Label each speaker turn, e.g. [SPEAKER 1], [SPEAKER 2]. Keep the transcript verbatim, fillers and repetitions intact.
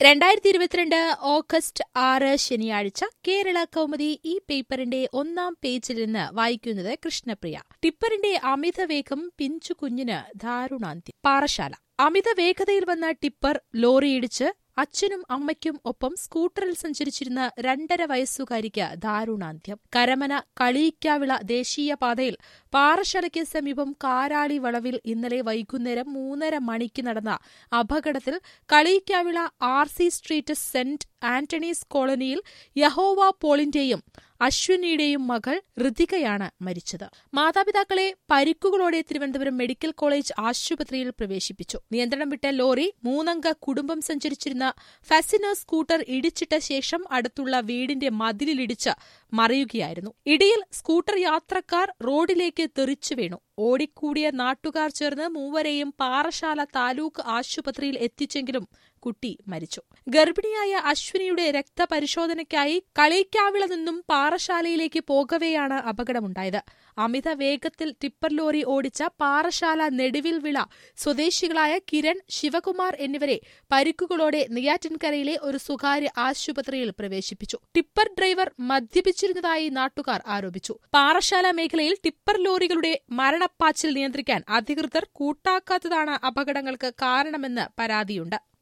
[SPEAKER 1] രണ്ടായിരത്തി ഇരുപത്തിരണ്ട് ഓഗസ്റ്റ് ആറ് ശനിയാഴ്ച കേരള കൗമുദി ഈ പേപ്പറിന്റെ ഒന്നാം പേജിൽ നിന്ന് വായിക്കുന്നത് കൃഷ്ണപ്രിയ. ടിപ്പറിന്റെ അമിതവേഗം പിഞ്ചു കുഞ്ഞിന് ദാരുണാന്ത്യം. പാറശാല. അമിത വേഗതയിൽ വന്ന ടിപ്പർ ലോറിയിടിച്ച് അച്ഛനും അമ്മയ്ക്കും ഒപ്പം സ്കൂട്ടറിൽ സഞ്ചരിച്ചിരുന്ന രണ്ടര വയസ്സുകാരിക്ക് ദാരുണാന്ത്യം. കരമന കളിയിക്കാവിള ദേശീയപാതയിൽ പാറശാലയ്ക്ക് സമീപം കാരാളി വളവിൽ ഇന്നലെ വൈകുന്നേരം മൂന്നര മണിക്ക് നടന്ന അപകടത്തിൽ കളിയിക്കാവിള ആർ സി സ്ട്രീറ്റ് സെന്റ് ആന്റണീസ് കോളനിയിൽ യഹോവ പോളിന്റെയും അശ്വിനിയുടെയും മകൾ ഋതികയാണ് മരിച്ചത്. മാതാപിതാക്കളെ പരിക്കുകളോടെ തിരുവനന്തപുരം മെഡിക്കൽ കോളേജ് ആശുപത്രിയിൽ പ്രവേശിപ്പിച്ചു. നിയന്ത്രണം വിട്ട ലോറി മൂന്നംഗ കുടുംബം സഞ്ചരിച്ചിരുന്ന ഫാസിനോ സ്കൂട്ടർ ഇടിച്ചിട്ട ശേഷം അടുത്തുള്ള വീടിന്റെ മതിലിലിടിച്ച് മറിയുകയായിരുന്നു. ഇടിയിൽ സ്കൂട്ടർ യാത്രക്കാർ റോഡിലേക്ക് തെറിച്ചു വീണു. ഓടിക്കൂടിയ നാട്ടുകാർ ചേർന്ന് മൂവരെയും പാറശാല താലൂക്ക് ആശുപത്രിയിൽ എത്തിച്ചെങ്കിലും കുട്ടി മരിച്ചു. ഗർഭിണിയായ അശ്വിനിയുടെ രക്തപരിശോധനയ്ക്കായി കളിയിക്കാവിള നിന്നും പാറശാലയിലേക്ക് പോകവെയാണ് അപകടമുണ്ടായത്. അമിത വേഗത്തിൽ ടിപ്പർ ലോറി ഓടിച്ച പാറശാല നെടുവിൽവിള സ്വദേശികളായ കിരൺ, ശിവകുമാർ എന്നിവരെ പരിക്കുകളോടെ നെയ്യാറ്റിൻകരയിലെ ഒരു സ്വകാര്യ ആശുപത്രിയിൽ പ്രവേശിപ്പിച്ചു. ടിപ്പർ ഡ്രൈവർ മദ്യപിച്ചിരുന്നതായി നാട്ടുകാർ ആരോപിച്ചു. പാറശാല മേഖലയിൽ ടിപ്പർ ലോറികളുടെ മരണപ്പാച്ചിൽ നിയന്ത്രിക്കാൻ അധികൃതർ കൂട്ടാക്കാത്തതാണ് അപകടങ്ങൾക്ക് കാരണമെന്ന് പരാതിയുണ്ട്.